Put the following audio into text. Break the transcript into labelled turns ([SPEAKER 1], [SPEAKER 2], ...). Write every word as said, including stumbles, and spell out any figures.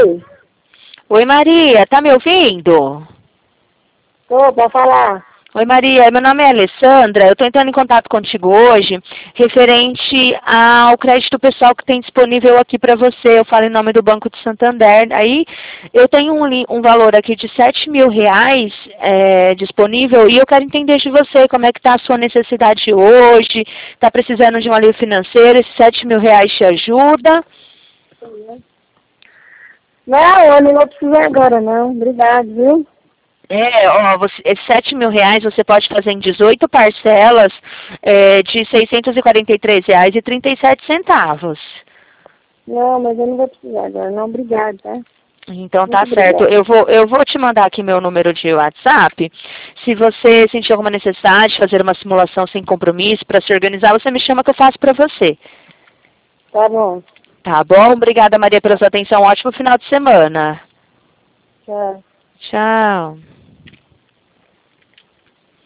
[SPEAKER 1] Oi.
[SPEAKER 2] Oi, Maria, tá me ouvindo?
[SPEAKER 1] Tô, pode falar.
[SPEAKER 2] Oi, Maria, meu nome é Alessandra, eu estou entrando em contato contigo hoje, referente ao crédito pessoal que tem disponível aqui para você. Eu falo em nome do Banco de Santander. Aí, eu tenho um, li- um valor aqui de sete mil reais é, disponível e eu quero entender de você como é que está a sua necessidade hoje, está precisando de um alívio financeiro, esses sete mil reais te ajuda?
[SPEAKER 1] Não, eu não vou precisar agora, não. Obrigado, viu?
[SPEAKER 2] É, ó, você, esses sete mil reais você pode fazer em dezoito parcelas é, de seiscentos e quarenta e três reais e trinta e sete centavos.
[SPEAKER 1] Não, mas eu não vou precisar agora, não. Obrigado, tá?
[SPEAKER 2] Então
[SPEAKER 1] Muito
[SPEAKER 2] tá certo.
[SPEAKER 1] obrigada.
[SPEAKER 2] Eu vou, eu vou te mandar aqui meu número de WhatsApp. Se você sentir alguma necessidade de fazer uma simulação sem compromisso para se organizar, você me chama que eu faço para você.
[SPEAKER 1] Tá bom.
[SPEAKER 2] Tá bom? Obrigada, Maria, pela sua atenção. Ótimo final de semana.
[SPEAKER 1] Tchau.
[SPEAKER 2] Tchau.